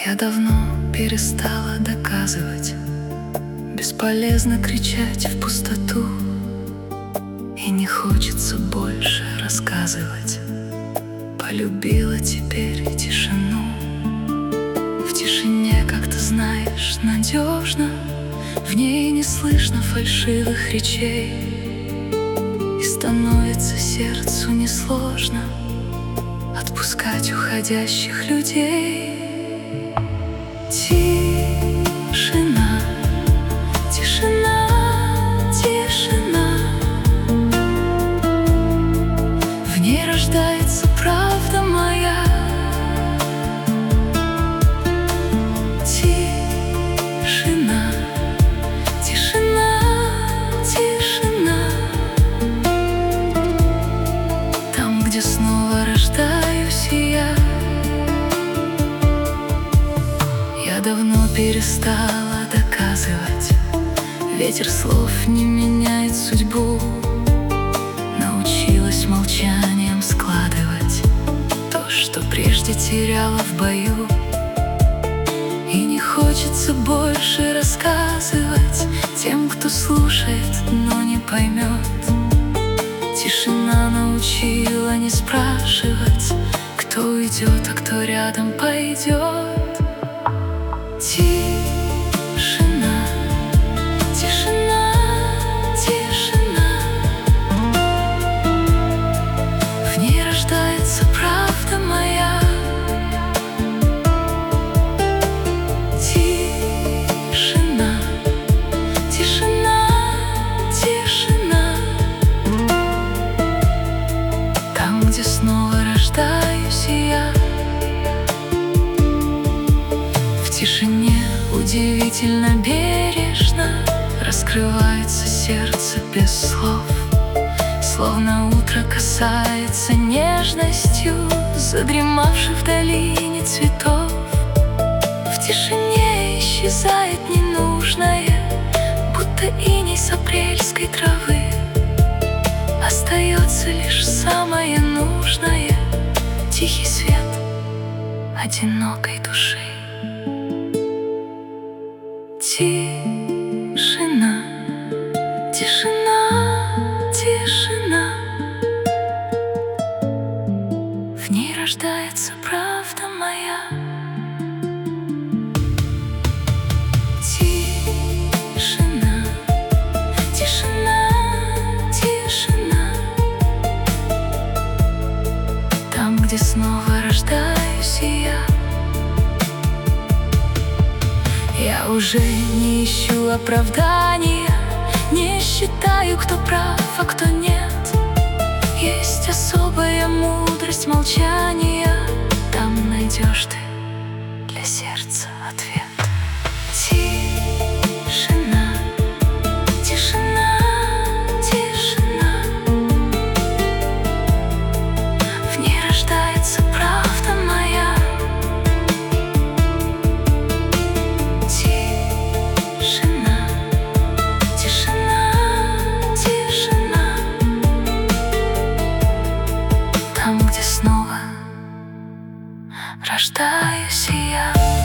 Я давно перестала доказывать, бесполезно кричать в пустоту, и не хочется больше рассказывать. Полюбила теперь тишину. В тишине, как ты знаешь, надежно, в ней не слышно фальшивых речей, и становится сердцу несложно отпускать уходящих людей. Тишина, тишина, тишина, в ней рождается правда моя. Тишина, тишина, тишина, там, где снова рождаюсь я. Я давно перестала доказывать, ветер слов не меняет судьбу. Научилась молчанием складывать то, что прежде теряла в бою. И не хочется больше рассказывать тем, кто слушает, но не поймет. Тишина научила не спрашивать, кто идет, а кто рядом пойдет. Тишина, тишина, тишина, в ней рождается правда моя. Тишина, тишина, тишина, там, где снова рождаюсь я. В тишине удивительно бережно раскрывается сердце без слов, словно утро касается нежностью задремавших в долине цветов. В тишине исчезает ненужное, будто иней с апрельской травы. Остается лишь самое нужное — тихий свет одинокой души. Тишина, тишина, тишина, в ней рождается правда моя. Тишина, тишина, тишина, там, где снова рождаюсь я. Я уже не ищу оправдания, не считаю, кто прав, а кто нет. Есть особая мудрость молчания, там найдешь ты для сердца ответ. Тишина, тишина, тишина, в ней рождается правда моя. Тишина, тишина, тишина, там, где снова рождаюсь я.